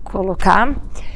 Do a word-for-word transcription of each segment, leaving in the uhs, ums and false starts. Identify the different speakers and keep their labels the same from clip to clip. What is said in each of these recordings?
Speaker 1: colocar.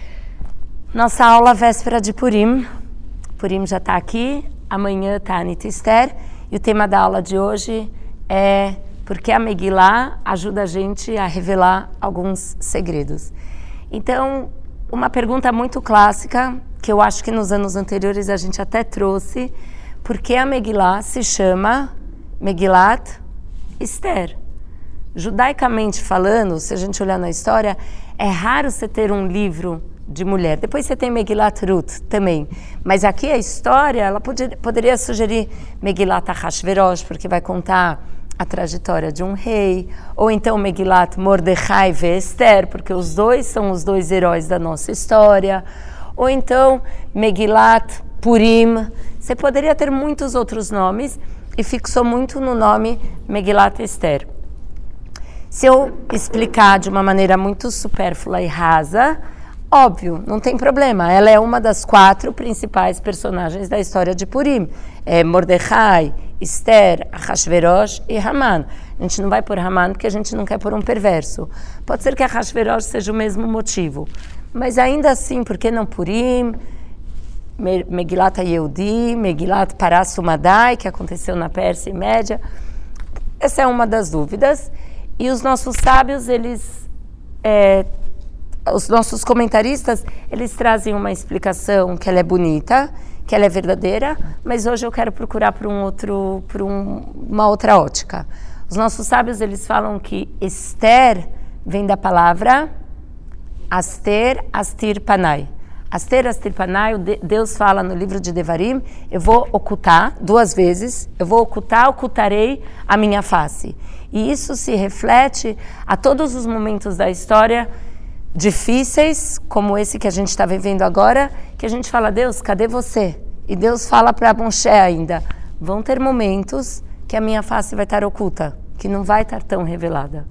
Speaker 1: Nossa aula véspera de Purim. Purim já está aqui, amanhã está a Nit Esther, e o tema da aula de hoje é porque a Megilá ajuda a gente a revelar alguns segredos. Então, uma pergunta muito clássica, que eu acho que nos anos anteriores a gente até trouxe, por que a Megilá se chama Megilat Esther? Judaicamente falando, se a gente olhar na história, é raro você ter um livro de mulher. Depois você tem Megilat Ruth também. Mas aqui a história, ela poderia, poderia sugerir Megilat Ahashverosh, porque vai contar a trajetória de um rei, ou então Megilat Mordechai e Esther, porque os dois são os dois heróis da nossa história, ou então Megilat Purim. Você poderia ter muitos outros nomes e fixou muito no nome Megilat Esther. Se eu explicar de uma maneira muito supérflua e rasa, óbvio, não tem problema. Ela é uma das quatro principais personagens da história de Purim. É Mordechai, Esther, Ahashverosh e Haman. A gente não vai por Haman porque a gente não quer pôr um perverso. Pode ser que Ahashverosh seja o mesmo motivo. Mas ainda assim, por que não Purim? Megilat Yehudi, Megilat Paras Umadai, que aconteceu na Pérsia e Média. Essa é uma das dúvidas. E os nossos sábios, eles... É, os nossos comentaristas, eles trazem uma explicação que ela é bonita, que ela é verdadeira, mas hoje eu quero procurar por, um outro, por um, uma outra ótica. Os nossos sábios, eles falam que Esther vem da palavra Aster, Astir, Panai. Aster, Astir, Panai, Deus fala no livro de Devarim, eu vou ocultar duas vezes, eu vou ocultar, ocultarei a minha face. E isso se reflete a todos os momentos da história difíceis, como esse que a gente está vivendo agora, que a gente fala, Deus, cadê você? E Deus fala para Moshe ainda, vão ter momentos que a minha face vai estar oculta, que não vai estar tão revelada.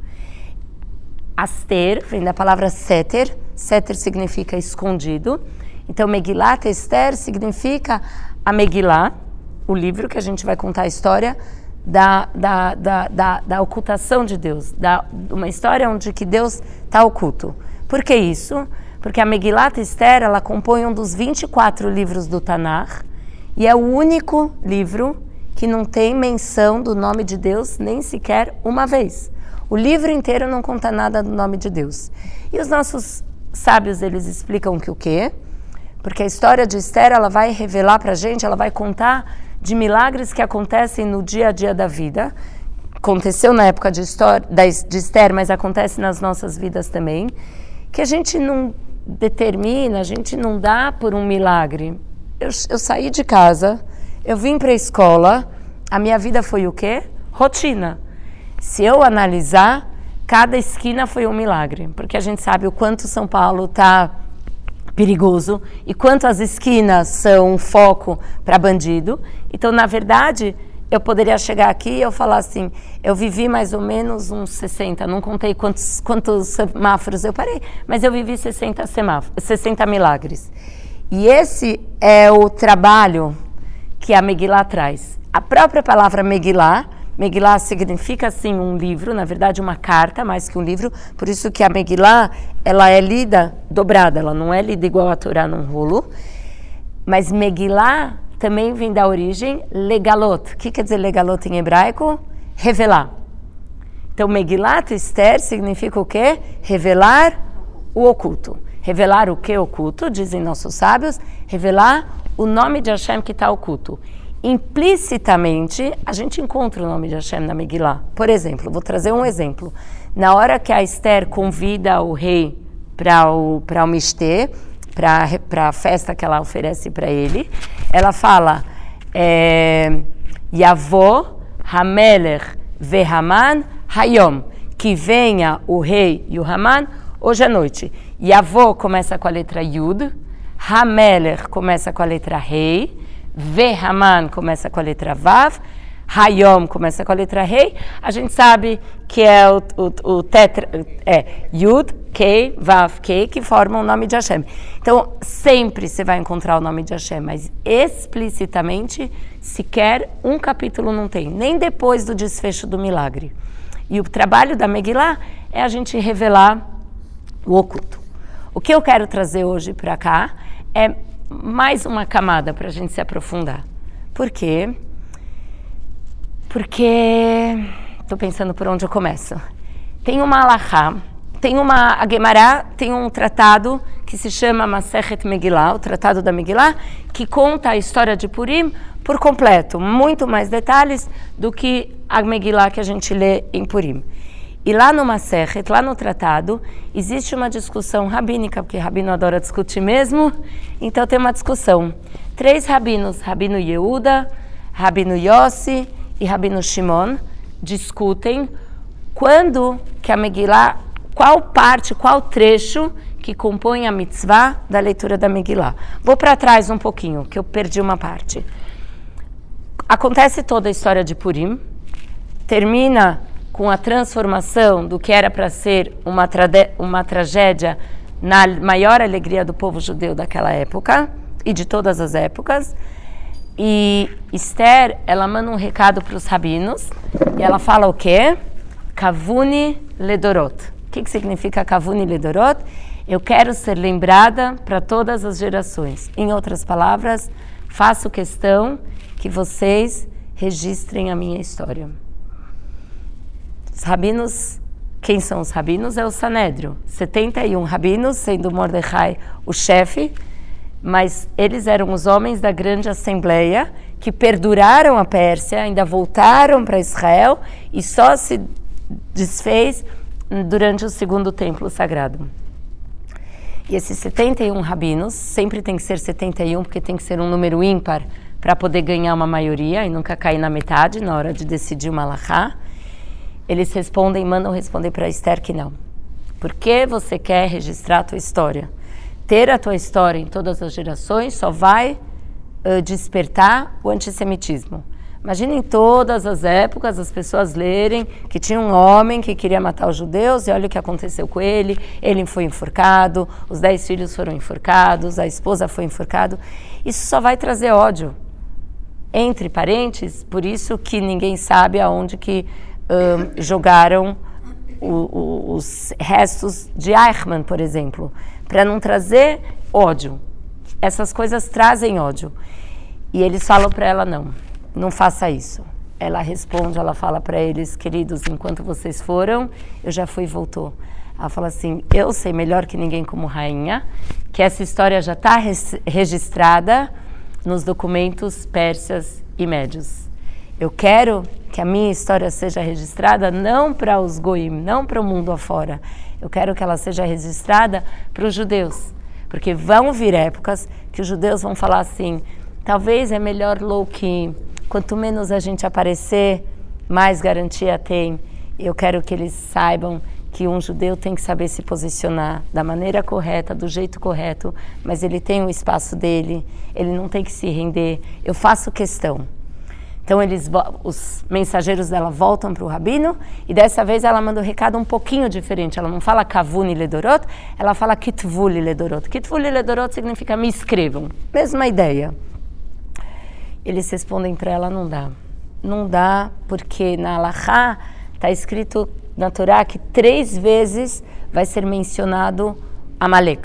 Speaker 1: Aster vem da palavra seter, seter significa escondido, então Megilat Esther significa a Megilá, o livro que a gente vai contar a história da, da, da, da, da ocultação de Deus, da, uma história onde que Deus está oculto. Por que isso? Porque a Megilat Esther, ela compõe um dos vinte e quatro livros do Tanakh e é o único livro que não tem menção do nome de Deus nem sequer uma vez. O livro inteiro não conta nada do nome de Deus. E os nossos sábios, eles explicam que o quê? Porque a história de Esther, ela vai revelar para a gente, ela vai contar de milagres que acontecem no dia a dia da vida. Aconteceu na época de, história, de Esther, mas acontece nas nossas vidas também. Que a gente não determina, a gente não dá por um milagre. Eu, eu saí de casa, eu vim para a escola, a minha vida foi o quê? Rotina. Se eu analisar, cada esquina foi um milagre, porque a gente sabe o quanto São Paulo está perigoso e quanto as esquinas são um foco para bandido. Então, na verdade, eu poderia chegar aqui e eu falar assim, eu vivi mais ou menos uns sessenta, não contei quantos, quantos semáforos eu parei, mas eu vivi sessenta, semáforos, sessenta milagres. E esse é o trabalho que a Megilá traz. A própria palavra Megilá, Megilá significa assim um livro, na verdade uma carta, mais que um livro, por isso que a Megilá, ela é lida dobrada, ela não é lida igual a Torá num rolo, mas Megilá também vem da origem legalot. O que quer dizer legalot em hebraico? Revelar. Então, Megilat Esther significa o quê? Revelar o oculto. Revelar o que oculto, dizem nossos sábios? Revelar o nome de Hashem que está oculto. Implicitamente, a gente encontra o nome de Hashem na Megilá. Por exemplo, vou trazer um exemplo. Na hora que a Esther convida o rei para o, para o Mishteh, para a festa que ela oferece para ele, ela fala é, Yavó Hamelech ve Haman Hayom, que venha o rei e o Haman hoje à noite. Yavó começa com a letra Yud, Hamelech começa com a letra Rei, ve Haman começa com a letra Vav, Hayom começa com a letra Rei. A gente sabe que é o, o, o tetra, é Yud, Kei, Vav, Kei, que formam o nome de Hashem. Então, sempre você vai encontrar o nome de Hashem, mas explicitamente, sequer um capítulo não tem, nem depois do desfecho do milagre. E o trabalho da Megilá é a gente revelar o oculto. O que eu quero trazer hoje para cá é mais uma camada para a gente se aprofundar. Por quê? Porque estou pensando por onde eu começo. Tem uma alahá, tem uma a Guemará, tem um tratado que se chama Masechet Megillah, o Tratado da Megillah, que conta a história de Purim por completo, muito mais detalhes do que a Megillah que a gente lê em Purim. E lá no Masechet, lá no tratado, existe uma discussão rabínica, porque rabino adora discutir mesmo, então tem uma discussão. Três rabinos, Rabino Yehuda, Rabino Yossi e Rabino Shimon, discutem quando que a Megillah, qual parte, qual trecho que compõe a mitzvah da leitura da Megillah. Vou para trás um pouquinho, que eu perdi uma parte. Acontece toda a história de Purim, termina com a transformação do que era para ser uma, trade- uma tragédia na maior alegria do povo judeu daquela época e de todas as épocas. E Esther, ela manda um recado para os rabinos e ela fala o quê? Kavuni ledorot. O que, que significa Kavuni ledorot? Eu quero ser lembrada para todas as gerações. Em outras palavras, faço questão que vocês registrem a minha história. Os rabinos, quem são os rabinos? É o Sanédrio. setenta e um rabinos, sendo Mordecai o chefe, mas eles eram os homens da grande assembleia que perduraram a Pérsia, ainda voltaram para Israel e só se desfez durante o segundo templo sagrado. E esses setenta e um rabinos, sempre tem que ser setenta e um, porque tem que ser um número ímpar para poder ganhar uma maioria e nunca cair na metade na hora de decidir uma alahá. Eles respondem, mandam responder para Esther que não. Por que você quer registrar a tua história? Ter a tua história em todas as gerações só vai uh, despertar o antissemitismo. Imagina em todas as épocas as pessoas lerem que tinha um homem que queria matar os judeus e olha o que aconteceu com ele. Ele foi enforcado, os dez filhos foram enforcados, a esposa foi enforcada. Isso só vai trazer ódio. Entre parentes, por isso que ninguém sabe aonde que um, jogaram o, o, os restos de Eichmann, por exemplo, para não trazer ódio. Essas coisas trazem ódio. E eles falam para ela, não, não faça isso. Ela responde, ela fala para eles, queridos, enquanto vocês foram, eu já fui e voltou. Ela fala assim, eu sei melhor que ninguém como rainha, que essa história já está res- registrada nos documentos persas e médios. Eu quero que a minha história seja registrada não para os goim, não para o mundo afora. Eu quero que ela seja registrada para os judeus. Porque vão vir épocas que os judeus vão falar assim, talvez é melhor low-key, quanto menos a gente aparecer, mais garantia tem. Eu quero que eles saibam que um judeu tem que saber se posicionar da maneira correta, do jeito correto, mas ele tem o espaço dele, ele não tem que se render. Eu faço questão. Então, eles, os mensageiros dela voltam para o rabino e dessa vez ela manda um recado um pouquinho diferente. Ela não fala Kavuni ledorot, ela fala Kitvuli ledorot. Kitvuli ledorot significa me escrevam. Mesma ideia. Eles respondem para ela, não dá. Não dá porque na Alahá está escrito na Torá que três vezes vai ser mencionado Amalek.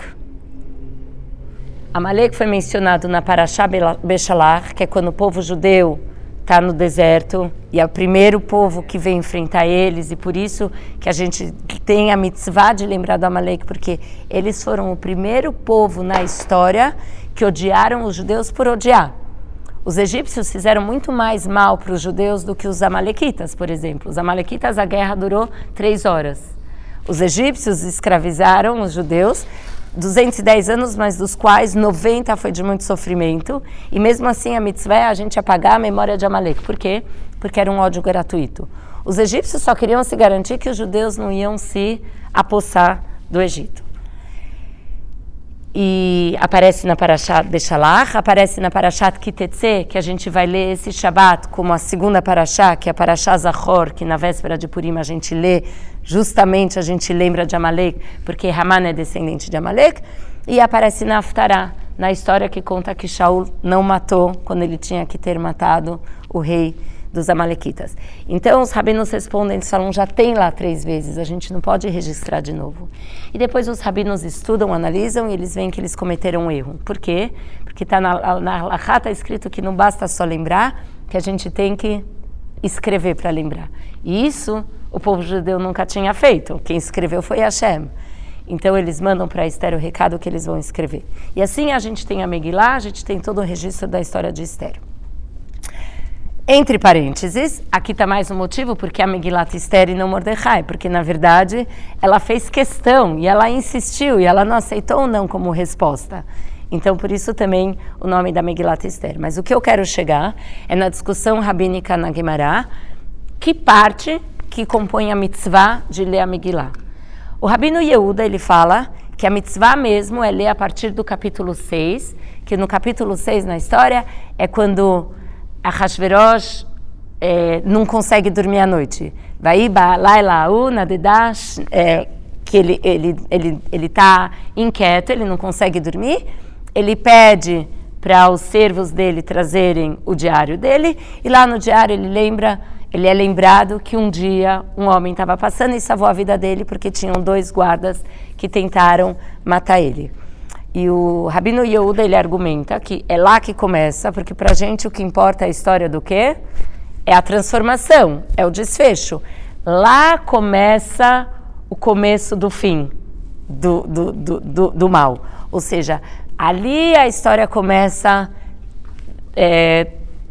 Speaker 1: Amalek foi mencionado na Parashá Beshalach, que é quando o povo judeu está no deserto e é o primeiro povo que vem enfrentar eles, e por isso que a gente tem a mitzvah de lembrar do Amalek, porque eles foram o primeiro povo na história que odiaram os judeus por odiar. Os egípcios fizeram muito mais mal para os judeus do que os amalequitas, por exemplo. Os amalequitas, a guerra durou três horas. Os egípcios escravizaram os judeus duzentos e dez anos, mas dos quais noventa foi de muito sofrimento. E mesmo assim a mitzvah é a gente apagar a memória de Amalek. Por quê? Porque era um ódio gratuito. Os egípcios só queriam se garantir que os judeus não iam se apossar do Egito. E aparece na Parashat Beshalach, aparece na Parashat Kitetse, que a gente vai ler esse Shabbat como a segunda Parashá, que é a Parashá Zachor, que na véspera de Purim a gente lê, justamente a gente lembra de Amalek, porque Haman é descendente de Amalek, e aparece na Haftará, na história que conta que Shaul não matou quando ele tinha que ter matado o rei dos amalequitas. Então os rabinos respondem, eles falam, já tem lá três vezes, a gente não pode registrar de novo. E depois os rabinos estudam, analisam e eles veem que eles cometeram um erro. Por quê? Porque tá na, na halachá está escrito que não basta só lembrar, que a gente tem que escrever para lembrar. E isso o povo judeu nunca tinha feito. Quem escreveu foi Hashem. Então eles mandam para Esther o recado que eles vão escrever. E assim a gente tem a Megilá, a gente tem todo o registro da história de Esther. Entre parênteses, aqui está mais um motivo porque a Megilá é Esther e não Mordecai, porque na verdade ela fez questão e ela insistiu e ela não aceitou o não como resposta. Então por isso também o nome da Megilá é Esther. Mas o que eu quero chegar é na discussão rabínica na Guemará, que parte que compõe a mitzvah de ler a Megilá. O Rabino Yehuda, ele fala que a mitzvah mesmo é ler a partir do capítulo seis, que no capítulo seis na história é quando Ahashverosh é, não consegue dormir à noite. Vai Laila'u Nadedash, é, que ele ele ele ele está inquieto, ele não consegue dormir. Ele pede para os servos dele trazerem o diário dele e lá no diário ele lembra Ele é lembrado que um dia um homem estava passando e salvou a vida dele porque tinham dois guardas que tentaram matar ele. E o Rabino Yehuda, ele argumenta que é lá que começa, porque para a gente o que importa é a história do quê? É a transformação, é o desfecho. Lá começa o começo do fim, do, do, do, do, do mal. Ou seja, ali a história começa a é,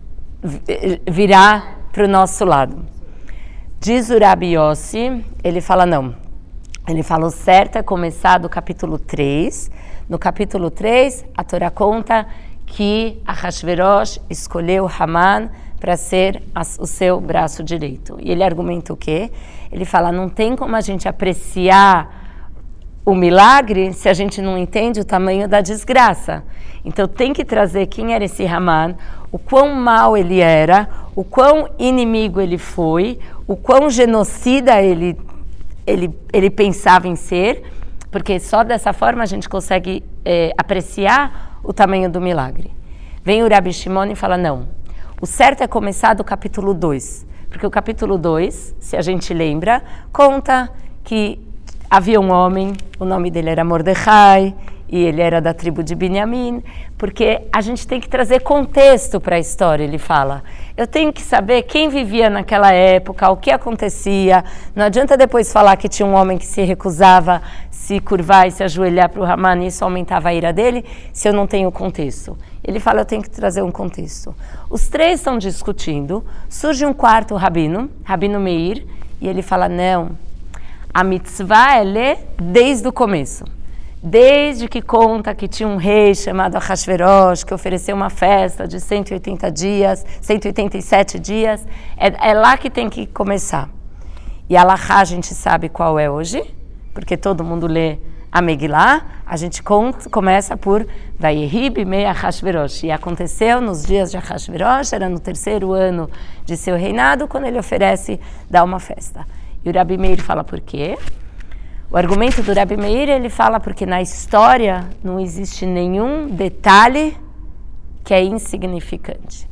Speaker 1: virar para o nosso lado. Diz o Rabi Yossi, ele fala não, ele fala o certo é começar do capítulo três. No capítulo três, a Torá conta que Ahashverosh escolheu Haman para ser as, o seu braço direito. E ele argumenta o quê? Ele fala, não tem como a gente apreciar o milagre se a gente não entende o tamanho da desgraça. Então tem que trazer quem era esse Haman, o quão mau ele era, o quão inimigo ele foi, o quão genocida ele, ele, ele pensava em ser, porque só dessa forma a gente consegue é, apreciar o tamanho do milagre. Vem o Rabi Shimon e fala, não, o certo é começar do capítulo dois, porque o capítulo dois, se a gente lembra, conta que havia um homem, o nome dele era Mordecai, e ele era da tribo de Binyamin, porque a gente tem que trazer contexto para a história, ele fala. Eu tenho que saber quem vivia naquela época, o que acontecia. Não adianta depois falar que tinha um homem que se recusava se curvar e se ajoelhar para o Haman, e isso aumentava a ira dele, se eu não tenho contexto. Ele fala, eu tenho que trazer um contexto. Os três estão discutindo, surge um quarto rabino, Rabino Meir, e ele fala, não, a mitzvah é ler desde o começo. Desde que conta que tinha um rei chamado Ahashverosh, que ofereceu uma festa de cento e oitenta dias, cento e oitenta e sete dias, é, é lá que tem que começar. E a Alahá a gente sabe qual é hoje, porque todo mundo lê a Megilá, a gente conta, começa por Vayehi bimei Ahashverosh. E aconteceu nos dias de Ahashverosh, era no terceiro ano de seu reinado, quando ele oferece dar uma festa. E o Rabi Meir fala por quê? O argumento do Rabi Meir, ele fala porque na história não existe nenhum detalhe que é insignificante.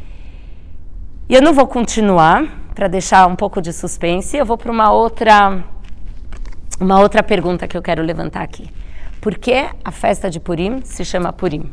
Speaker 1: E eu não vou continuar, para deixar um pouco de suspense, eu vou para uma outra, uma outra pergunta que eu quero levantar aqui. Por que a festa de Purim se chama Purim?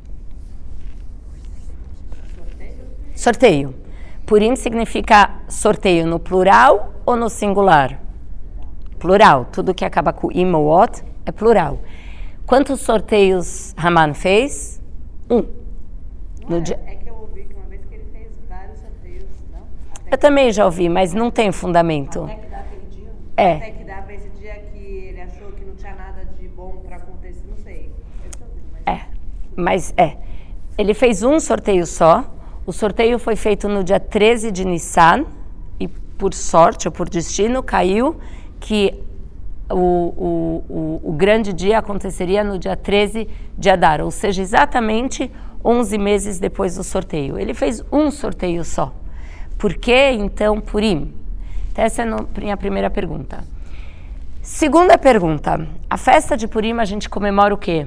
Speaker 1: Sorteio. Sorteio. Purim significa sorteio no plural ou no singular? Plural. Tudo que acaba com im ou ot é plural. Quantos sorteios Haman fez? Um.
Speaker 2: Não é, dia... é que eu ouvi que uma vez que ele fez vários sorteios, não? Até
Speaker 1: eu também já ouvi, mas não tem fundamento.
Speaker 2: Até que dá aquele dia?
Speaker 1: É.
Speaker 2: Até que dá para esse dia que ele achou que não tinha nada de bom para acontecer, não sei. Eu ouvi, mas...
Speaker 1: É, mas é. Ele fez um sorteio só. O sorteio foi feito no dia treze de Nissan e por sorte ou por destino caiu que o, o, o, o grande dia aconteceria no dia treze de Adar, ou seja, exatamente onze meses depois do sorteio. Ele fez um sorteio só. Por que, então, Purim? Então, essa é a minha primeira pergunta. Segunda pergunta. A festa de Purim a gente comemora o quê?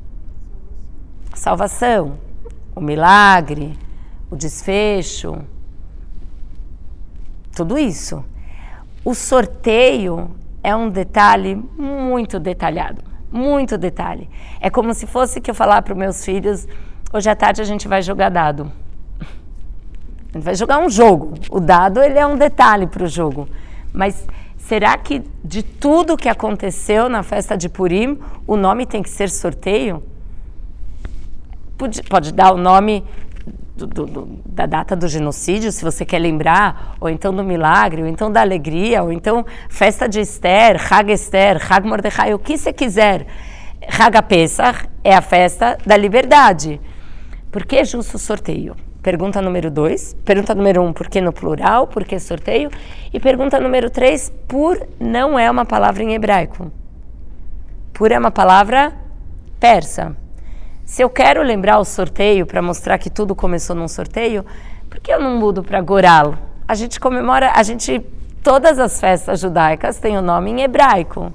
Speaker 1: A salvação, o milagre, o desfecho, tudo isso. O sorteio é um detalhe muito detalhado, muito detalhe. É como se fosse que eu falar para os meus filhos, hoje à tarde a gente vai jogar dado. A gente vai jogar um jogo. O dado, ele é um detalhe para o jogo. Mas será que de tudo que aconteceu na festa de Purim, o nome tem que ser sorteio? Pode, pode dar o nome do, do, do, da data do genocídio, se você quer lembrar, ou então do milagre, ou então da alegria, ou então festa de Esther, Hag Esther, Hag Mordecai, o que você quiser. Hag Pesach é a festa da liberdade. Por que é justo o sorteio? Pergunta número dois. Pergunta número um, por que no plural? Por que sorteio? E pergunta número três, por não é uma palavra em hebraico. Por é uma palavra persa. Se eu quero lembrar o sorteio para mostrar que tudo começou num sorteio, por que eu não mudo para Goral? A gente comemora, a gente, todas as festas judaicas têm o nome em hebraico.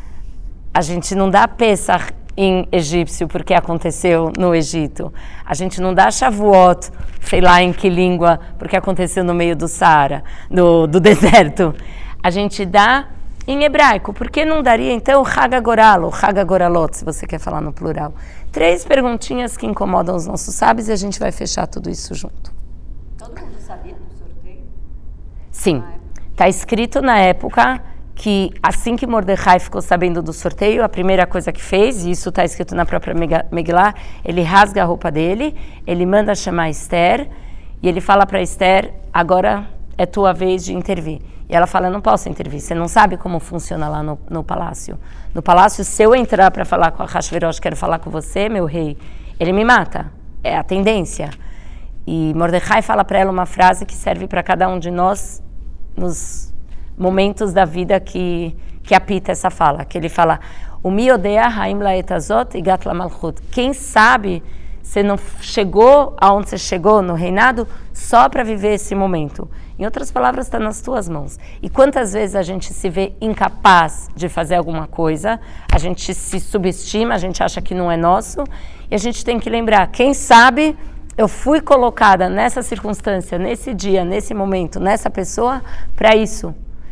Speaker 1: A gente não dá Pesach em egípcio porque aconteceu no Egito. A gente não dá Shavuot, sei lá em que língua, porque aconteceu no meio do Saara, do, do deserto. A gente dá em hebraico. Por que não daria então Hag HaGoral ou Hag HaGoralot, se você quer falar no plural? Três perguntinhas que incomodam os nossos sábios e a gente vai fechar tudo isso junto.
Speaker 2: Todo mundo sabia do sorteio?
Speaker 1: Sim. Está escrito na época que assim que Mordecai ficou sabendo do sorteio, a primeira coisa que fez, e isso está escrito na própria Megilá, ele rasga a roupa dele, ele manda chamar Esther, e ele fala para Esther, agora é tua vez de intervir. E ela fala, eu não posso intervir, você não sabe como funciona lá no, no palácio. No palácio, se eu entrar para falar com a Hashverosh, quero falar com você, meu rei, ele me mata, é a tendência. E Mordecai fala para ela uma frase que serve para cada um de nós nos momentos da vida que, que apita essa fala, que ele fala, o mi odea haim laetazot igat lamalchut. Quem sabe você não chegou aonde você chegou no reinado só para viver esse momento. Em outras palavras, está nas tuas mãos. E quantas vezes a gente se vê incapaz de fazer alguma coisa, a gente se subestima, a gente acha que não é nosso, e a gente tem que lembrar, quem sabe eu fui colocada nessa circunstância, nesse dia, nesse momento, nessa pessoa, para isso.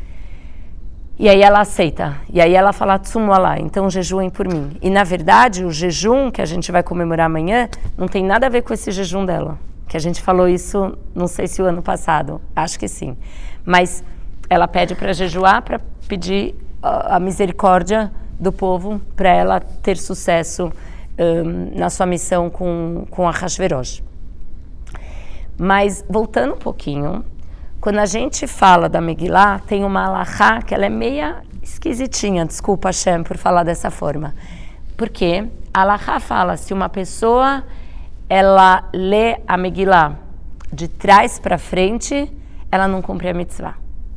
Speaker 1: E aí ela aceita, e aí ela fala tsumu alá, então jejuem por mim. E na verdade o jejum que a gente vai comemorar amanhã não tem nada a ver com esse jejum dela, que a gente falou isso, não sei se o ano passado, acho que sim. Mas ela pede para jejuar, para pedir a, a misericórdia do povo, para ela ter sucesso um, na sua missão com, com a Hashverosh. Mas voltando um pouquinho, quando a gente fala da Megilá, tem uma alahá que ela é meia esquisitinha, desculpa Hashem por falar dessa forma. Porque a alahá fala, se uma pessoa ela lê a Megilá de trás para frente, ela não cumpre a mitzvah.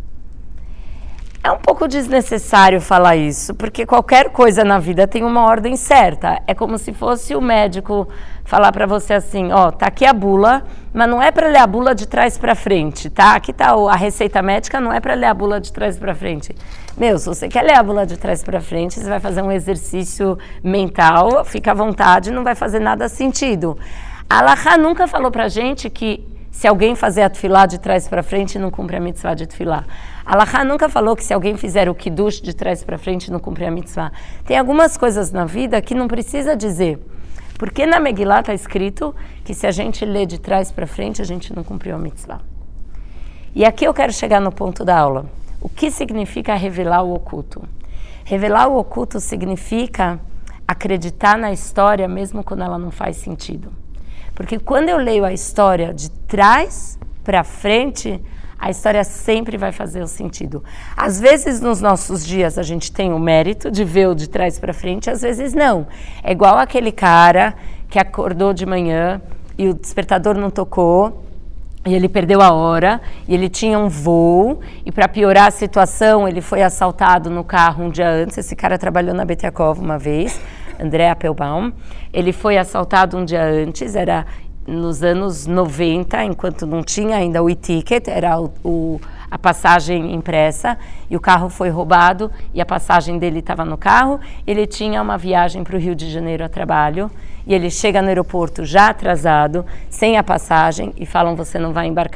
Speaker 1: É um pouco desnecessário falar isso, porque qualquer coisa na vida tem uma ordem certa. É como se fosse o médico falar para você assim, ó, tá aqui a bula, mas não é para ler a bula de trás para frente, tá? Aqui tá a receita médica, não é para ler a bula de trás para frente. Meu, se você quer ler a bula de trás para frente, você vai fazer um exercício mental, fica à vontade, não vai fazer nada sentido. A alahá nunca falou pra gente que se alguém fazer a tefilá de trás para frente, não cumpre a mitzvah de tefilá. A alahá nunca falou que se alguém fizer o kiddush de trás para frente, não cumpre a mitzvah. Tem algumas coisas na vida que não precisa dizer. Porque na Megilá está escrito que se a gente lê de trás para frente, a gente não cumpriu a mitzvah. E aqui eu quero chegar no ponto da aula. O que significa revelar o oculto? Revelar o oculto significa acreditar na história mesmo quando ela não faz sentido. Porque quando eu leio a história de trás para frente, a história sempre vai fazer o sentido. Às vezes, nos nossos dias, a gente tem o mérito de ver o de trás para frente, às vezes não. É igual aquele cara que acordou de manhã e o despertador não tocou, e ele perdeu a hora, e ele tinha um voo, e para piorar a situação, ele foi assaltado no carro um dia antes. Esse cara trabalhou na Bet Yaakov uma vez, André Appelbaum. Ele foi assaltado um dia antes, era nos anos noventa, enquanto não tinha ainda o e-ticket, era o, o, a passagem impressa, e o carro foi roubado, e a passagem dele estava no carro. Ele tinha uma viagem para o Rio de Janeiro a trabalho, e ele chega no aeroporto já atrasado, sem a passagem, e falam, você não vai embarcar.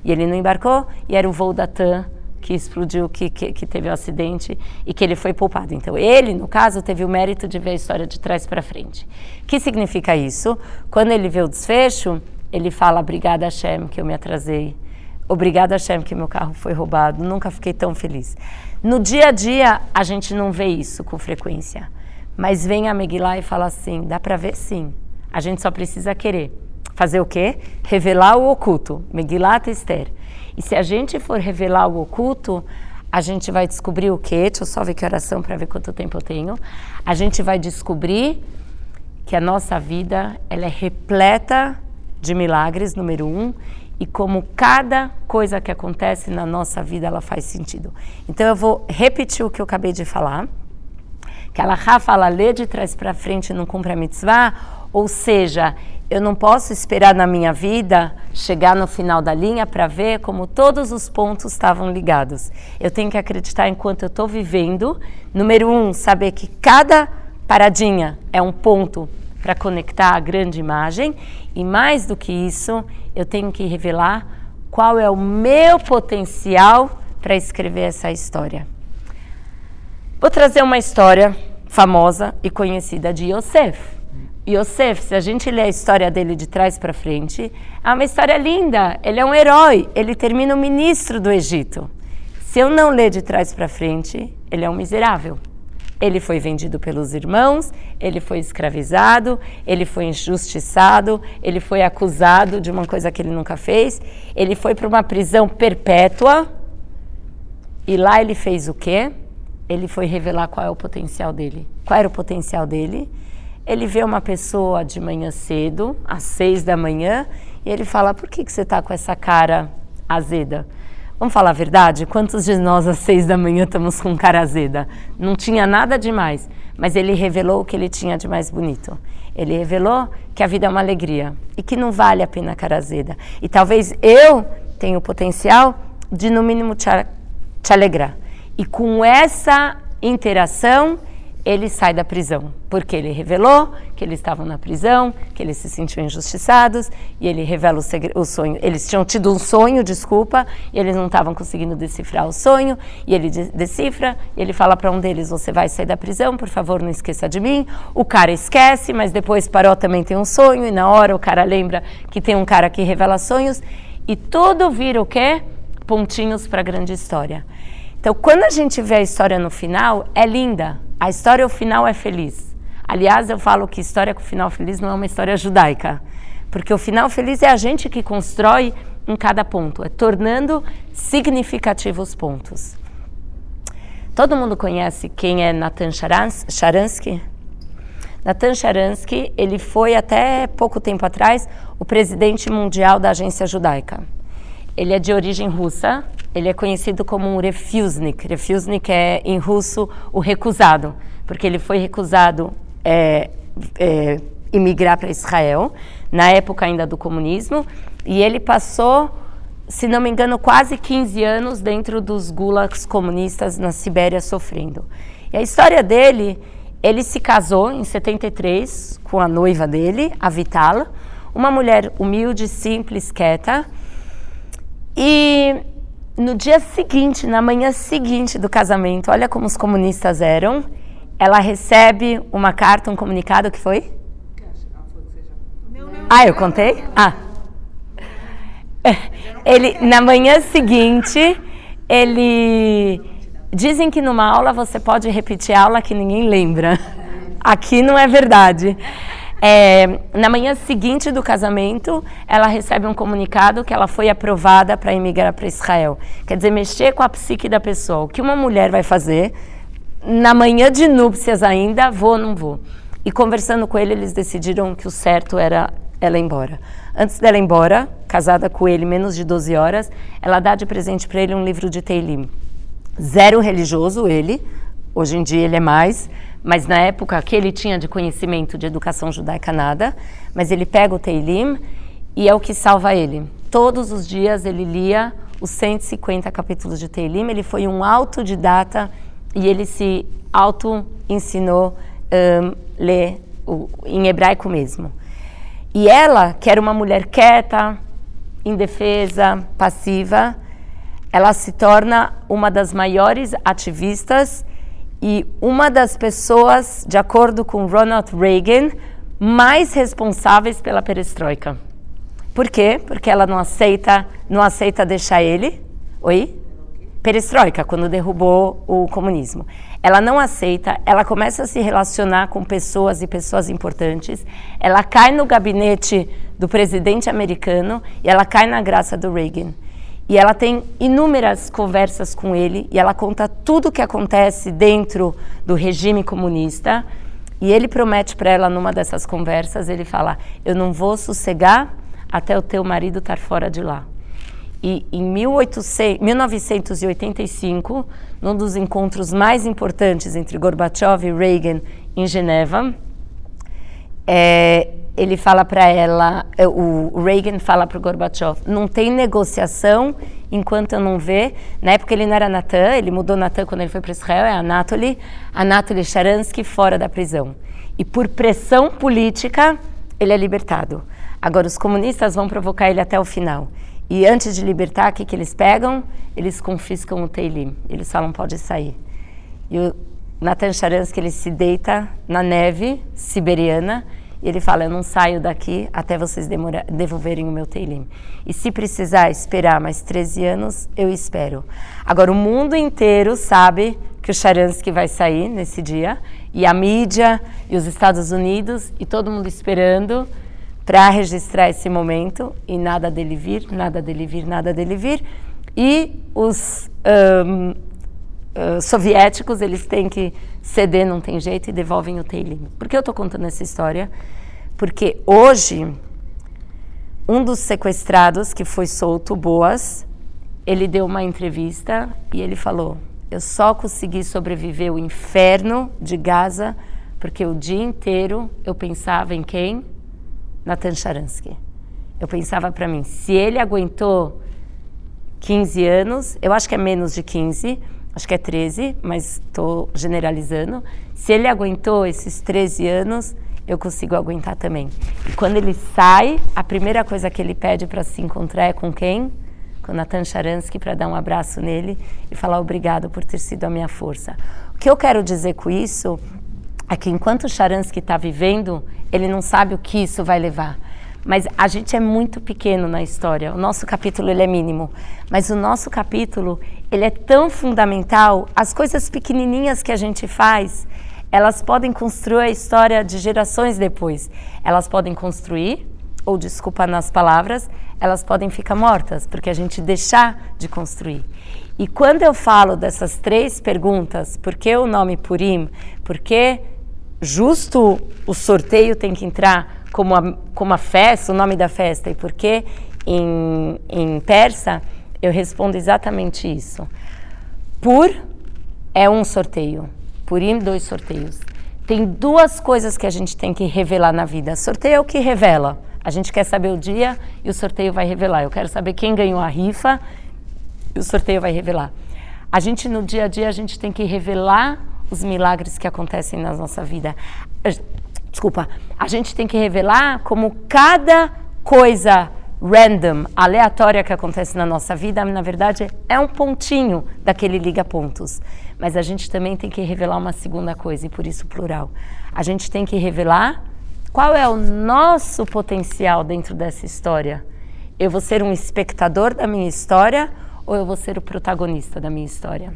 Speaker 1: E ele não embarcou, e era o voo da TAM que explodiu, que, que, que teve o um acidente e que ele foi poupado. Então, ele, no caso, teve o mérito de ver a história de trás para frente. O que significa isso? Quando ele vê o desfecho, ele fala, obrigada, Hashem, que eu me atrasei. Obrigada, Hashem, que meu carro foi roubado. Nunca fiquei tão feliz. No dia a dia, a gente não vê isso com frequência. Mas vem a Megillah e fala assim, dá para ver sim. A gente só precisa querer. Fazer o quê? Revelar o oculto. Megillat Esther. E se a gente for revelar o oculto, a gente vai descobrir o quê? Deixa eu só ver que oração para ver quanto tempo eu tenho. A gente vai descobrir que a nossa vida ela é repleta de milagres, número um, e como cada coisa que acontece na nossa vida, ela faz sentido. Então eu vou repetir o que eu acabei de falar, que ela fala, lê de trás para frente e não cumpre a mitzvah, ou seja, eu não posso esperar na minha vida chegar no final da linha para ver como todos os pontos estavam ligados. Eu tenho que acreditar enquanto eu estou vivendo. Número um, saber que cada paradinha é um ponto para conectar a grande imagem. E mais do que isso, eu tenho que revelar qual é o meu potencial para escrever essa história. Vou trazer uma história famosa e conhecida de Yosef. Yosef, se a gente ler a história dele de trás para frente, é uma história linda, ele é um herói, ele termina o ministro do Egito. Se eu não ler de trás para frente, ele é um miserável. Ele foi vendido pelos irmãos, ele foi escravizado, ele foi injustiçado, ele foi acusado de uma coisa que ele nunca fez, ele foi para uma prisão perpétua, e lá ele fez o quê? Ele foi revelar qual é o potencial dele. Qual era o potencial dele? Ele vê uma pessoa de manhã cedo, às seis da manhã, e ele fala, por que, que você está com essa cara azeda? Vamos falar a verdade? Quantos de nós às seis da manhã estamos com cara azeda? Não tinha nada demais, mas ele revelou o que ele tinha de mais bonito. Ele revelou que a vida é uma alegria e que não vale a pena a cara azeda. E talvez eu tenha o potencial de, no mínimo, te, te alegrar. E com essa interação, ele sai da prisão, porque ele revelou que eles estavam na prisão, que eles se sentiam injustiçados, e ele revela o, segre- o sonho. Eles tinham tido um sonho, desculpa, e eles não estavam conseguindo decifrar o sonho, e ele de- decifra, e ele fala para um deles, você vai sair da prisão, por favor, não esqueça de mim. O cara esquece, mas depois Paró também tem um sonho, e na hora o cara lembra que tem um cara que revela sonhos, e tudo vira o quê? Pontinhos para a grande história. Então, quando a gente vê a história no final, é linda. A história, o final é feliz. Aliás, eu falo que história com final feliz não é uma história judaica. Porque o final feliz é a gente que constrói em cada ponto. É tornando significativos os pontos. Todo mundo conhece quem é Natan Sharansky? Natan Sharansky, ele foi até pouco tempo atrás o presidente mundial da agência judaica. Ele é de origem russa, ele é conhecido como um refusnik. Refusnik é, em russo, o recusado, porque ele foi recusado é, é, imigrar para Israel, na época ainda do comunismo, e ele passou, se não me engano, quase quinze anos dentro dos gulags comunistas na Sibéria sofrendo. E a história dele, ele se casou em setenta e três com a noiva dele, a Vital, uma mulher humilde, simples, quieta. E no dia seguinte, na manhã seguinte do casamento, olha como os comunistas eram, ela recebe uma carta, um comunicado, que foi? Ah, eu contei? Ah. Ele, na manhã seguinte, ele... Dizem que numa aula você pode repetir a aula que ninguém lembra. Aqui não é verdade. É, na manhã seguinte do casamento, ela recebe um comunicado que ela foi aprovada para emigrar para Israel. Quer dizer, mexer com a psique da pessoa. O que uma mulher vai fazer, na manhã de núpcias ainda, vou ou não vou? E conversando com ele, eles decidiram que o certo era ela ir embora. Antes dela ir embora, casada com ele menos de doze horas, ela dá de presente para ele um livro de Teilim. Zero religioso ele, hoje em dia ele é mais... Mas na época que ele tinha de conhecimento de educação judaica, nada. Mas ele pega o Teilim e é o que salva ele. Todos os dias ele lia os cento e cinquenta capítulos de Teilim. Ele foi um autodidata e ele se auto-ensinou um, ler o, em hebraico mesmo. E ela, que era uma mulher quieta, indefesa, passiva, ela se torna uma das maiores ativistas e uma das pessoas, de acordo com Ronald Reagan, mais responsáveis pela perestroika. Por quê? Porque ela não aceita, não aceita deixar ele... Oi? Perestroika, quando derrubou o comunismo. Ela não aceita, ela começa a se relacionar com pessoas e pessoas importantes, ela cai no gabinete do presidente americano e ela cai na graça do Reagan. E ela tem inúmeras conversas com ele e ela conta tudo o que acontece dentro do regime comunista e ele promete para ela numa dessas conversas, ele fala, eu não vou sossegar até o teu marido estar fora de lá. E em mil novecentos e oitenta e cinco, num dos encontros mais importantes entre Gorbachev e Reagan em Geneva, é, ele fala para ela, o Reagan fala para o Gorbachev, não tem negociação enquanto eu não ver. Na época ele não era Natan, ele mudou Natan quando ele foi para Israel, é Anatoly, Anatoly Sharansky fora da prisão. E por pressão política, ele é libertado. Agora os comunistas vão provocar ele até o final. E antes de libertar, o que, que eles pegam? Eles confiscam o Teilim. Eles falam, pode sair. E o Natan Sharansky, ele se deita na neve siberiana e ele fala, eu não saio daqui até vocês demora, devolverem o meu Teilim. E se precisar esperar mais treze anos, eu espero. Agora, o mundo inteiro sabe que o Sharansky vai sair nesse dia, e a mídia, e os Estados Unidos, e todo mundo esperando para registrar esse momento, e nada dele vir, nada dele vir, nada dele vir. E os um, uh, soviéticos, eles têm que ceder, não tem jeito, e devolvem o Teilim. Por que eu estou contando essa história? Porque hoje, um dos sequestrados que foi solto, Boaz, ele deu uma entrevista e ele falou, eu só consegui sobreviver o inferno de Gaza porque o dia inteiro eu pensava em quem? Natan Sharansky. Eu pensava para mim, se ele aguentou quinze anos, eu acho que é menos de quinze, acho que é treze, mas estou generalizando. Se ele aguentou esses treze anos, eu consigo aguentar também. E quando ele sai, a primeira coisa que ele pede para se encontrar é com quem? Com Natan Sharansky, para dar um abraço nele e falar obrigado por ter sido a minha força. O que eu quero dizer com isso é que enquanto o Sharansky está vivendo, ele não sabe o que isso vai levar. Mas a gente é muito pequeno na história, o nosso capítulo ele é mínimo, mas o nosso capítulo ele é tão fundamental, as coisas pequenininhas que a gente faz, elas podem construir a história de gerações depois. Elas podem construir, ou desculpa nas palavras, elas podem ficar mortas, porque a gente deixar de construir. E quando eu falo dessas três perguntas, por que o nome Purim, por que justo o sorteio tem que entrar como a, como a festa, o nome da festa, e por que em, em persa, eu respondo exatamente isso. Pur é um sorteio, Purim, dois sorteios. Tem duas coisas que a gente tem que revelar na vida. Sorteio é o que revela. A gente quer saber o dia e o sorteio vai revelar. Eu quero saber quem ganhou a rifa e o sorteio vai revelar. A gente, no dia a dia, a gente tem que revelar os milagres que acontecem na nossa vida. Desculpa, a gente tem que revelar como cada coisa random, aleatória que acontece na nossa vida, na verdade, é um pontinho daquele liga-pontos. Mas a gente também tem que revelar uma segunda coisa, e por isso plural. A gente tem que revelar qual é o nosso potencial dentro dessa história. Eu vou ser um espectador da minha história ou eu vou ser o protagonista da minha história?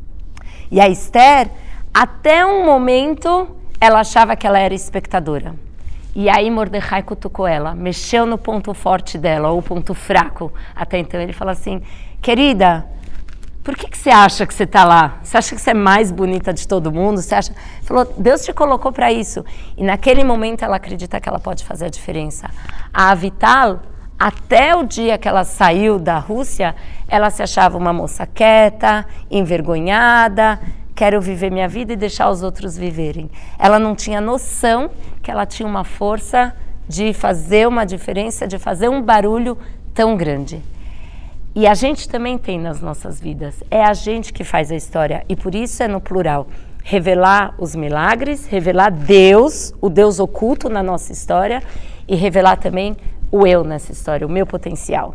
Speaker 1: E a Esther, até um momento, ela achava que ela era espectadora. E aí Mordecai cutucou ela, mexeu no ponto forte dela, ou ponto fraco. Até então ele falou assim, querida, por que, que você acha que você está lá? Você acha que você é mais bonita de todo mundo? Você acha? Falou, Deus te colocou para isso. E naquele momento ela acredita que ela pode fazer a diferença. A Avital, até o dia que ela saiu da Rússia, ela se achava uma moça quieta, envergonhada, quero viver minha vida e deixar os outros viverem. Ela não tinha noção que ela tinha uma força de fazer uma diferença, de fazer um barulho tão grande. E a gente também tem nas nossas vidas. É a gente que faz a história. E por isso é no plural. Revelar os milagres, revelar Deus, o Deus oculto na nossa história, e revelar também o eu nessa história, o meu potencial.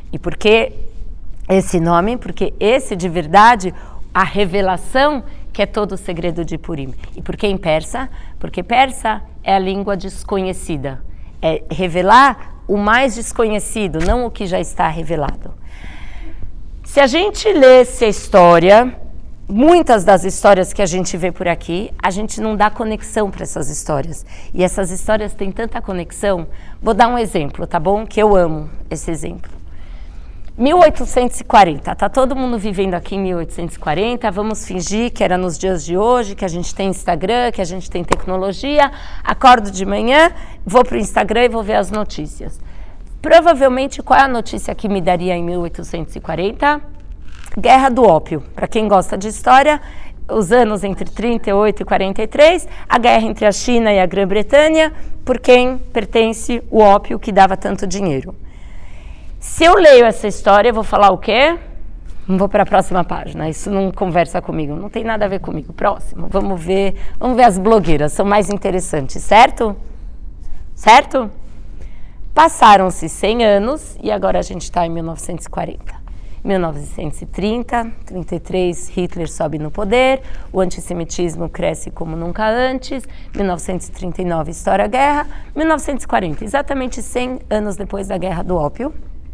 Speaker 1: E por que esse nome? Porque esse, de verdade, a revelação que é todo o segredo de Purim. E por que em persa? Porque persa é a língua desconhecida. É revelar o mais desconhecido, não o que já está revelado. Se a gente lesse a história, muitas das histórias que a gente vê por aqui, a gente não dá conexão para essas histórias. E essas histórias têm tanta conexão. Vou dar um exemplo, tá bom? Que eu amo esse exemplo. mil oitocentos e quarenta, tá todo mundo vivendo aqui em mil oitocentos e quarenta, vamos fingir que era nos dias de hoje, que a gente tem Instagram, que a gente tem tecnologia, acordo de manhã, vou pro Instagram e vou ver as notícias. Provavelmente, qual é a notícia que me daria em mil oitocentos e quarenta? Guerra do Ópio. Para quem gosta de história, os anos entre trinta e oito e quarenta e três, a guerra entre a China e a Grã-Bretanha, por quem pertence o ópio que dava tanto dinheiro. Se eu leio essa história, eu vou falar o quê? Vou para a próxima página. Isso não conversa comigo, não tem nada a ver comigo. Próximo, vamos ver, vamos ver as blogueiras, são mais interessantes, certo? Certo? Passaram-se cem anos e agora a gente está em mil novecentos e quarenta. mil novecentos e trinta, trinta e três, Hitler sobe no poder, o antissemitismo cresce como nunca antes, mil novecentos e trinta e nove, estoura a guerra, mil novecentos e quarenta, exatamente cem anos depois da Guerra do Ópio.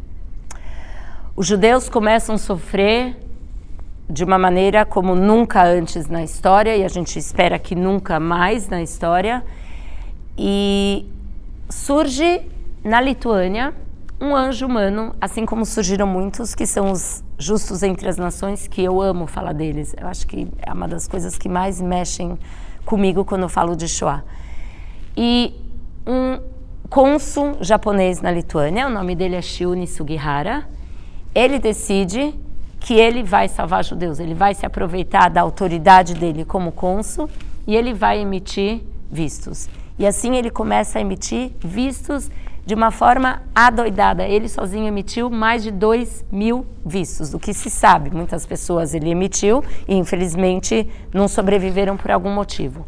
Speaker 1: Os judeus começam a sofrer de uma maneira como nunca antes na história, e a gente espera que nunca mais na história, e surge na Lituânia um anjo humano, assim como surgiram muitos, que são os justos entre as nações, que eu amo falar deles. Eu acho que é uma das coisas que mais mexem comigo quando eu falo de Shoah. E um cônsul japonês na Lituânia, o nome dele é Shiuni Sugihara, ele decide que ele vai salvar judeus, ele vai se aproveitar da autoridade dele como cônsul e ele vai emitir vistos. E assim ele começa a emitir vistos de uma forma adoidada. Ele sozinho emitiu mais de dois mil vistos, do que se sabe. Muitas pessoas ele emitiu e, infelizmente, não sobreviveram por algum motivo.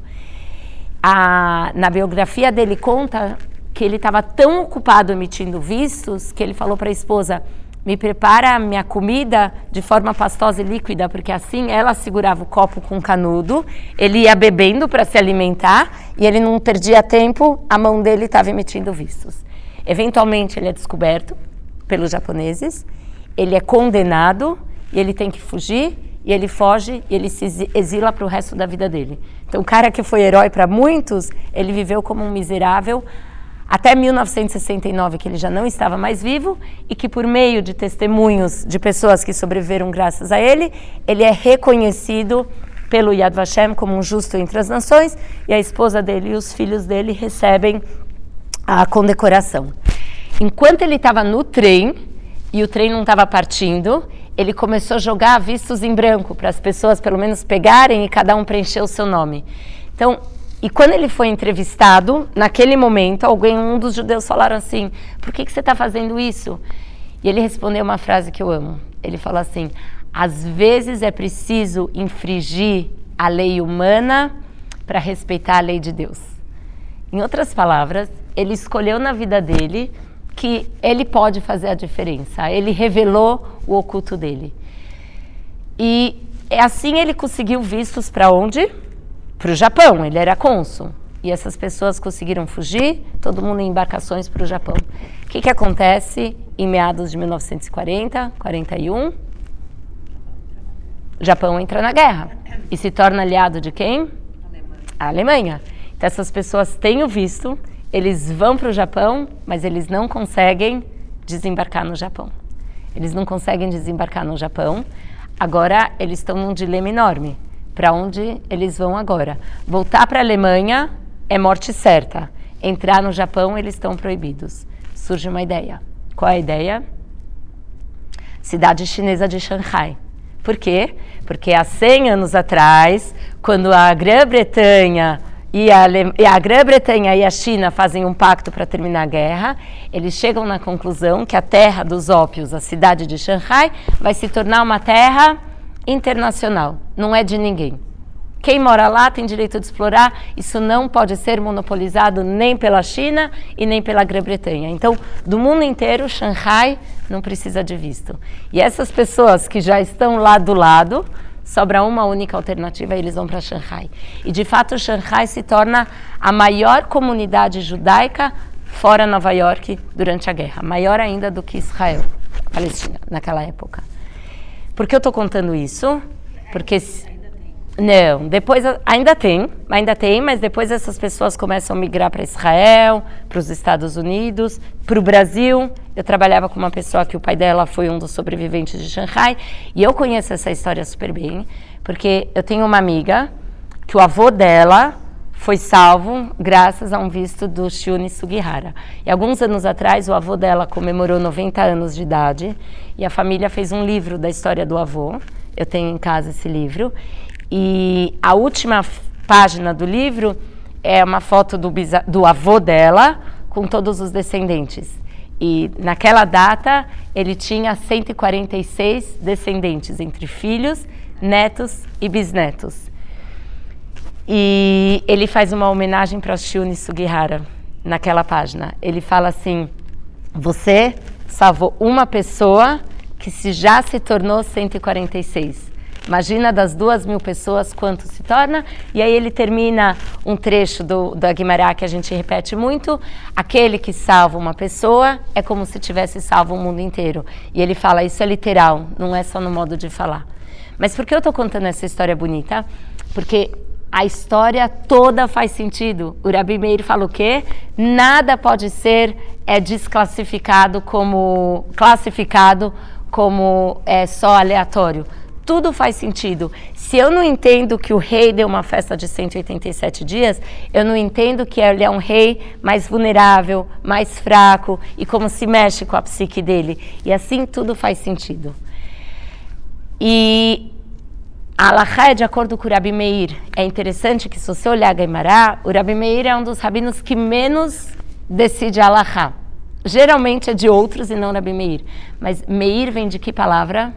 Speaker 1: A, na biografia dele conta que ele estava tão ocupado emitindo vistos que ele falou para a esposa: me prepara a minha comida de forma pastosa e líquida, porque assim ela segurava o copo com canudo, ele ia bebendo para se alimentar e ele não perdia tempo, a mão dele estava emitindo vistos. Eventualmente ele é descoberto pelos japoneses, ele é condenado e ele tem que fugir, e ele foge e ele se exila para o resto da vida dele. Então o cara que foi herói para muitos, ele viveu como um miserável até mil novecentos e sessenta e nove, que ele já não estava mais vivo, e que por meio de testemunhos de pessoas que sobreviveram graças a ele, ele é reconhecido pelo Yad Vashem como um justo entre as nações, e a esposa dele e os filhos dele recebem a condecoração. Enquanto ele estava no trem, e o trem não estava partindo, ele começou a jogar vistos em branco, para as pessoas pelo menos pegarem e cada um preencher o seu nome. Então, e quando ele foi entrevistado, naquele momento, alguém, um dos judeus falaram assim: por que, que você está fazendo isso? E ele respondeu uma frase que eu amo. Ele falou assim: às vezes é preciso infringir a lei humana para respeitar a lei de Deus. Em outras palavras, ele escolheu na vida dele que ele pode fazer a diferença. Ele revelou o oculto dele. E assim ele conseguiu vistos para onde? Para o Japão. Ele era cônsul. E essas pessoas conseguiram fugir, todo mundo em embarcações para o Japão. O que, que acontece em meados de mil novecentos e quarenta, quarenta e um? O Japão entra na guerra e se torna aliado de quem? Alemanha. A Alemanha. Então essas pessoas têm o visto, eles vão para o Japão, mas eles não conseguem desembarcar no Japão. Eles não conseguem desembarcar no Japão. Agora eles estão num dilema enorme. Para onde eles vão agora? Voltar para a Alemanha é morte certa. Entrar no Japão, eles estão proibidos. Surge uma ideia. Qual é a ideia? Cidade chinesa de Shanghai. Por quê? Porque há cem anos atrás, quando a Grã-Bretanha e a, Ale... e a Grã-Bretanha e a China fazem um pacto para terminar a guerra, eles chegam na conclusão que a terra dos ópios, a cidade de Shanghai, vai se tornar uma terra internacional, não é de ninguém. Quem mora lá tem direito de explorar, isso não pode ser monopolizado nem pela China e nem pela Grã-Bretanha. Então, do mundo inteiro, Xangai não precisa de visto. E essas pessoas que já estão lá do lado, sobra uma única alternativa e eles vão para Xangai. E, de fato, Xangai se torna a maior comunidade judaica fora Nova York durante a guerra. Maior ainda do que Israel, Palestina, naquela época. Por que eu estou contando isso? Porque... Não, depois ainda tem, ainda tem, mas depois essas pessoas começam a migrar para Israel, para os Estados Unidos, para o Brasil. Eu trabalhava com uma pessoa que o pai dela foi um dos sobreviventes de Xangai, e eu conheço essa história super bem, porque eu tenho uma amiga que o avô dela foi salvo graças a um visto do Shuni Sugihara. E alguns anos atrás, o avô dela comemorou noventa anos de idade, e a família fez um livro da história do avô. Eu tenho em casa esse livro. E a última página do livro é uma foto do, bisa- do avô dela com todos os descendentes. E naquela data ele tinha cento e quarenta e seis descendentes, entre filhos, netos e bisnetos. E ele faz uma homenagem para o Shuni Sugihara naquela página. Ele fala assim: você salvou uma pessoa que se já se tornou cento e quarenta e seis. Imagina das duas mil pessoas quanto se torna. E aí ele termina um trecho do, da Guimará que a gente repete muito: aquele que salva uma pessoa é como se tivesse salvo o mundo inteiro. E ele fala, isso é literal, não é só no modo de falar. Mas por que eu estou contando essa história bonita? Porque a história toda faz sentido. O Rabi Meir fala o quê? Nada pode ser é, desclassificado como, classificado como é, só aleatório. Tudo faz sentido. Se eu não entendo que o rei deu uma festa de cento e oitenta e sete dias, eu não entendo que ele é um rei mais vulnerável, mais fraco, e como se mexe com a psique dele. E assim tudo faz sentido. E a Halachá é de acordo com o Rabi Meir. É interessante que se você olhar a Guimará, o Rabi Meir é um dos rabinos que menos decide a Halachá. Geralmente é de outros e não Rabi Meir. Mas Meir vem de que palavra?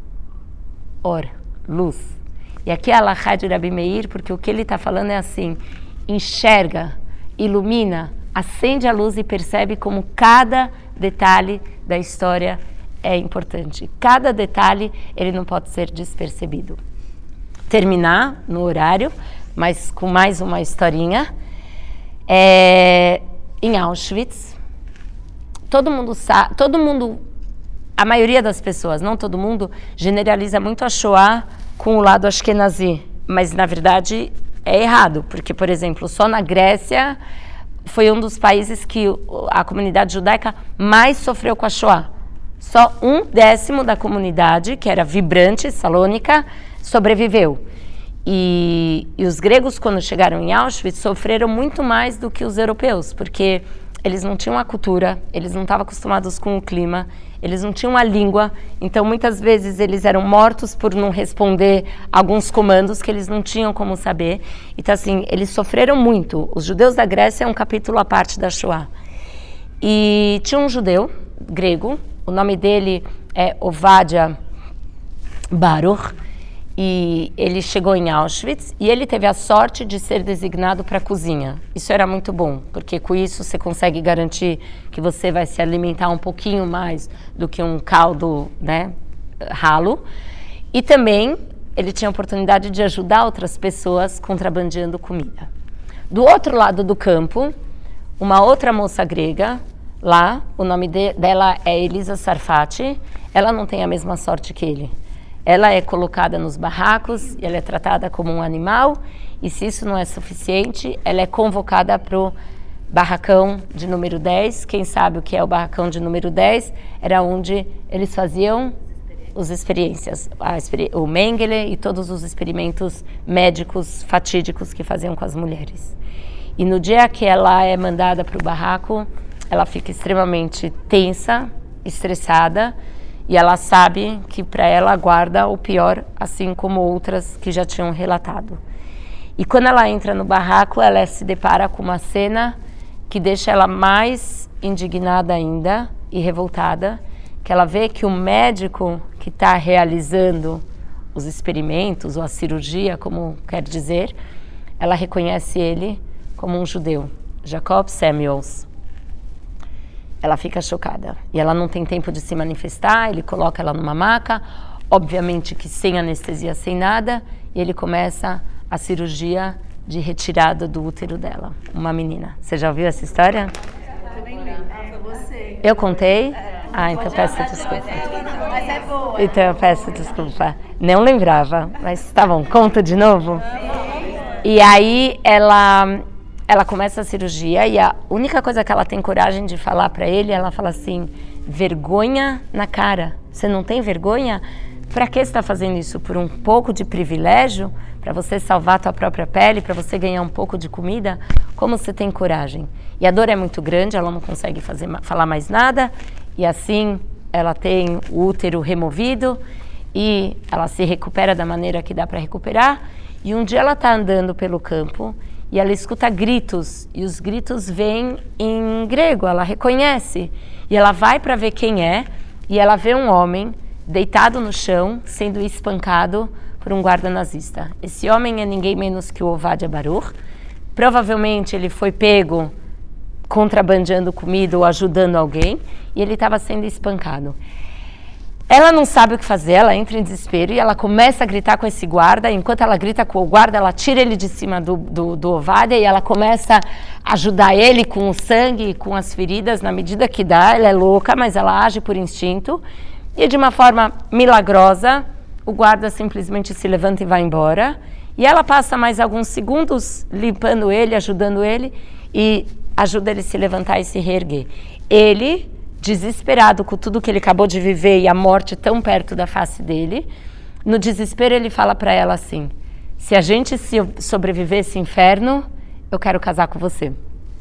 Speaker 1: Or, luz. E aqui é a Halachá de Rabi Meir, porque o que ele está falando é assim: enxerga, ilumina, acende a luz e percebe como cada detalhe da história é importante. Cada detalhe, ele não pode ser despercebido. Terminar no horário, mas com mais uma historinha. É, em Auschwitz, todo mundo sabe, todo mundo... A maioria das pessoas, não todo mundo, generaliza muito a Shoah com o lado Ashkenazi, mas na verdade é errado, porque, por exemplo, só na Grécia foi um dos países que a comunidade judaica mais sofreu com a Shoah. Só um décimo da comunidade, que era vibrante, salônica, sobreviveu. E, e os gregos, quando chegaram em Auschwitz, sofreram muito mais do que os europeus, porque eles não tinham a cultura, eles não estavam acostumados com o clima, eles não tinham a língua, então muitas vezes eles eram mortos por não responder alguns comandos que eles não tinham como saber. Então assim, eles sofreram muito. Os judeus da Grécia é um capítulo à parte da Shoah. E tinha um judeu grego, o nome dele é Ovadia Baruch, e ele chegou em Auschwitz e ele teve a sorte de ser designado para a cozinha. Isso era muito bom, porque com isso você consegue garantir que você vai se alimentar um pouquinho mais do que um caldo, né, ralo. E também ele tinha a oportunidade de ajudar outras pessoas contrabandeando comida. Do outro lado do campo, uma outra moça grega, lá, o nome de, dela é Elisa Sarfati, ela não tem a mesma sorte que ele. Ela é colocada nos barracos, ela é tratada como um animal, e se isso não é suficiente, ela é convocada para o barracão de número dez. Quem sabe o que é o barracão de número dez? Era onde eles faziam as experiências, a, o Mengele e todos os experimentos médicos fatídicos que faziam com as mulheres. E no dia que ela é mandada para o barraco, ela fica extremamente tensa, estressada, e ela sabe que para ela aguarda o pior, assim como outras que já tinham relatado. E quando ela entra no barraco, ela se depara com uma cena que deixa ela mais indignada ainda e revoltada, que ela vê que o médico que está realizando os experimentos ou a cirurgia, como quer dizer, ela reconhece ele como um judeu, Jacob Samuels. Ela fica chocada e ela não tem tempo de se manifestar, ele coloca ela numa maca, obviamente que sem anestesia, sem nada, e ele começa a cirurgia de retirada do útero dela, uma menina. Você já ouviu essa história?
Speaker 2: Eu também lembro. Ah, foi você.
Speaker 1: Eu contei? Ah, então peço desculpa.
Speaker 2: Mas é boa.
Speaker 1: Então eu peço desculpa. Não lembrava, mas tá bom, conta de novo. E aí ela, ela começa a cirurgia e a única coisa que ela tem coragem de falar para ele, ela fala assim, vergonha na cara. Você não tem vergonha? Para que você está fazendo isso? Por um pouco de privilégio? Para você salvar a tua própria pele? Para você ganhar um pouco de comida? Como você tem coragem? E a dor é muito grande, ela não consegue fazer, falar mais nada. E assim, ela tem o útero removido e ela se recupera da maneira que dá para recuperar. E um dia ela está andando pelo campo e ela escuta gritos. E os gritos vêm em grego, ela reconhece. E ela vai para ver quem é e ela vê um homem deitado no chão, sendo espancado por um guarda nazista. Esse homem é ninguém menos que o Ovadia Baruch. Provavelmente ele foi pego contrabandeando comida ou ajudando alguém, e ele estava sendo espancado. Ela não sabe o que fazer, ela entra em desespero e ela começa a gritar com esse guarda. Enquanto ela grita com o guarda, ela tira ele de cima do, do, do Ovadia e ela começa a ajudar ele com o sangue, com as feridas, na medida que dá. Ela é louca, mas ela age por instinto. E de uma forma milagrosa, o guarda simplesmente se levanta e vai embora. E ela passa mais alguns segundos limpando ele, ajudando ele, e ajuda ele a se levantar e se reerguer. Ele, desesperado com tudo que ele acabou de viver e a morte tão perto da face dele, no desespero ele fala para ela assim, se a gente sobreviver esse inferno, eu quero casar com você.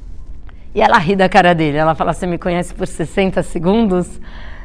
Speaker 1: E ela ri da cara dele, ela fala, você me conhece por sessenta segundos?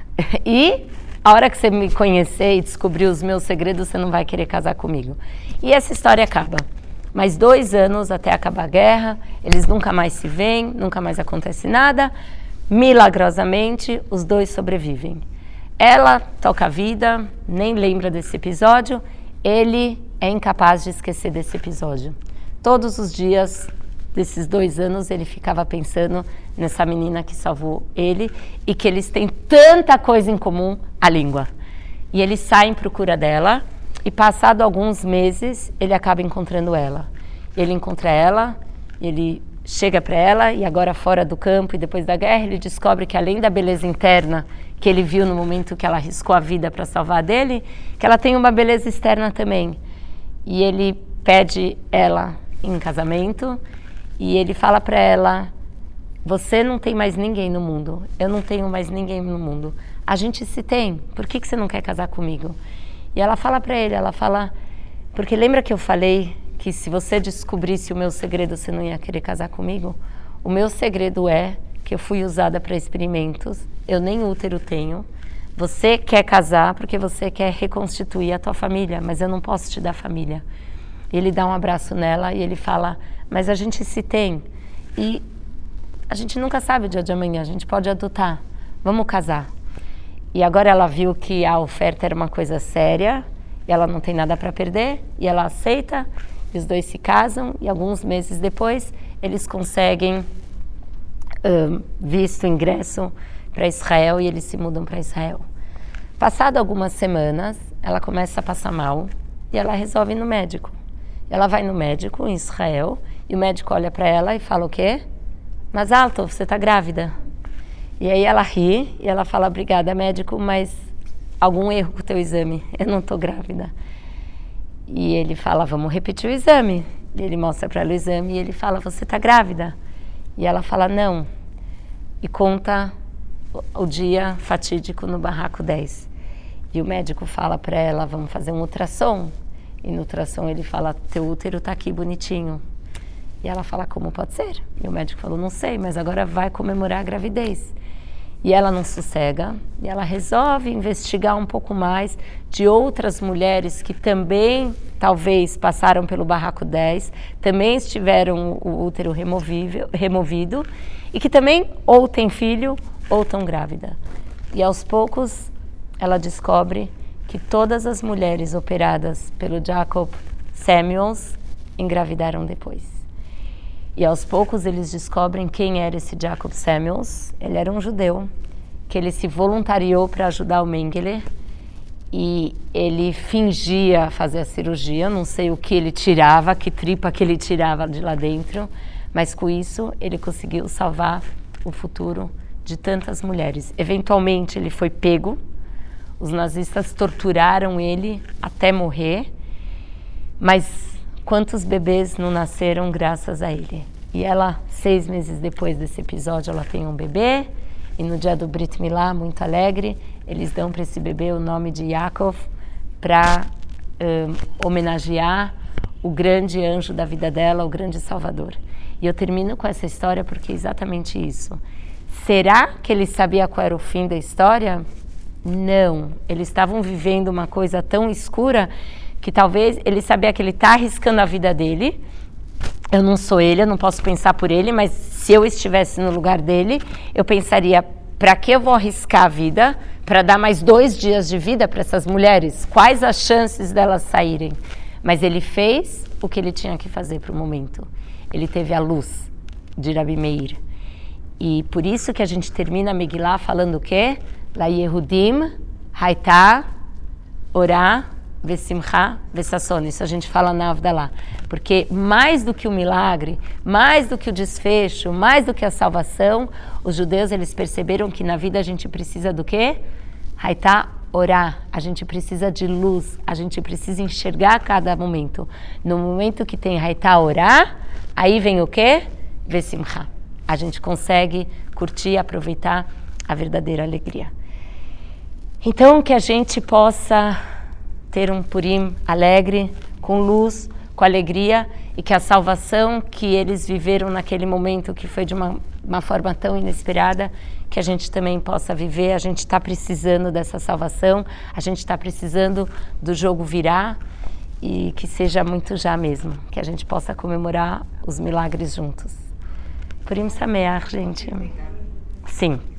Speaker 1: E a hora que você me conhecer e descobrir os meus segredos, você não vai querer casar comigo. E essa história acaba. Mais dois anos até acabar a guerra, eles nunca mais se veem, nunca mais acontece nada. Milagrosamente, os dois sobrevivem. Ela toca a vida, nem lembra desse episódio. Ele é incapaz de esquecer desse episódio. Todos os dias desses dois anos, ele ficava pensando nessa menina que salvou ele e que eles têm tanta coisa em comum, a língua. E ele sai em procura dela e, passado alguns meses, ele acaba encontrando ela. Ele encontra ela, ele chega para ela e agora fora do campo e depois da guerra, ele descobre que além da beleza interna que ele viu no momento que ela arriscou a vida para salvar dele, que ela tem uma beleza externa também. E ele pede ela em casamento. E ele fala para ela, você não tem mais ninguém no mundo, eu não tenho mais ninguém no mundo. A gente se tem, por que, que você não quer casar comigo? E ela fala para ele, ela fala, porque lembra que eu falei que se você descobrisse o meu segredo, você não ia querer casar comigo? O meu segredo é que eu fui usada para experimentos, eu nem útero tenho. Você quer casar porque você quer reconstituir a tua família, mas eu não posso te dar família. Ele dá um abraço nela e ele fala, mas a gente se tem e a gente nunca sabe o dia de amanhã, a gente pode adotar, vamos casar. E agora ela viu que a oferta era uma coisa séria e ela não tem nada para perder e ela aceita, e os dois se casam e alguns meses depois eles conseguem um, visto, ingresso para Israel e eles se mudam para Israel. Passado algumas semanas, ela começa a passar mal e ela resolve ir no médico. Ela vai no médico em Israel e o médico olha para ela e fala o quê? Mas alto, você está grávida. E aí ela ri e ela fala, obrigada médico, mas algum erro com o teu exame, eu não estou grávida. E ele fala, vamos repetir o exame. E ele mostra para ela o exame e ele fala, você está grávida? E ela fala, não. E conta o dia fatídico no barraco dez. E o médico fala para ela, vamos fazer um ultrassom. E no ultrassom ele fala, teu útero está aqui bonitinho. E ela fala, como pode ser? E o médico falou, não sei, mas agora vai comemorar a gravidez. E ela não sossega, e ela resolve investigar um pouco mais de outras mulheres que também, talvez, passaram pelo barraco dez, também tiveram o útero removível, removido, e que também ou têm filho ou estão grávida. E aos poucos ela descobre que todas as mulheres operadas pelo Jacob Samuels engravidaram depois. E aos poucos eles descobrem quem era esse Jacob Samuels. Ele era um judeu, que ele se voluntariou para ajudar o Mengele, e ele fingia fazer a cirurgia, não sei o que ele tirava, que tripa que ele tirava de lá dentro, mas com isso ele conseguiu salvar o futuro de tantas mulheres. Eventualmente ele foi pego, os nazistas torturaram ele até morrer, mas quantos bebês não nasceram graças a ele? E ela, seis meses depois desse episódio, ela tem um bebê, e no dia do Brit Milá, muito alegre, eles dão para esse bebê o nome de Yaakov para um, homenagear o grande anjo da vida dela, o grande salvador. E eu termino com essa história porque é exatamente isso. Será que ele sabia qual era o fim da história? Não. Eles estavam vivendo uma coisa tão escura que talvez ele sabia que ele está arriscando a vida dele. Eu não sou ele, eu não posso pensar por ele, mas se eu estivesse no lugar dele, eu pensaria, para que eu vou arriscar a vida para dar mais dois dias de vida para essas mulheres? Quais as chances delas saírem? Mas ele fez o que ele tinha que fazer para o momento. Ele teve a luz de Rabi Meir. E por isso que a gente termina a Megillah falando o quê? La Yehudim, Haitá, Orá, Vesimcha, Vesasson. Isso a gente fala na Avdalá. Porque mais do que o milagre, mais do que o desfecho, mais do que a salvação, os judeus eles perceberam que na vida a gente precisa do quê? Haitá, Orá. A gente precisa de luz, a gente precisa enxergar a cada momento. No momento que tem Haitá, Orá, aí vem o quê? Vesimcha. A gente consegue curtir e aproveitar a verdadeira alegria. Então, que a gente possa ter um Purim alegre, com luz, com alegria, e que a salvação que eles viveram naquele momento, que foi de uma, uma forma tão inesperada, que a gente também possa viver. A gente está precisando dessa salvação, a gente está precisando do jogo virar, e que seja muito já mesmo, que a gente possa comemorar os milagres juntos. Purim Sameach, gente. Sim.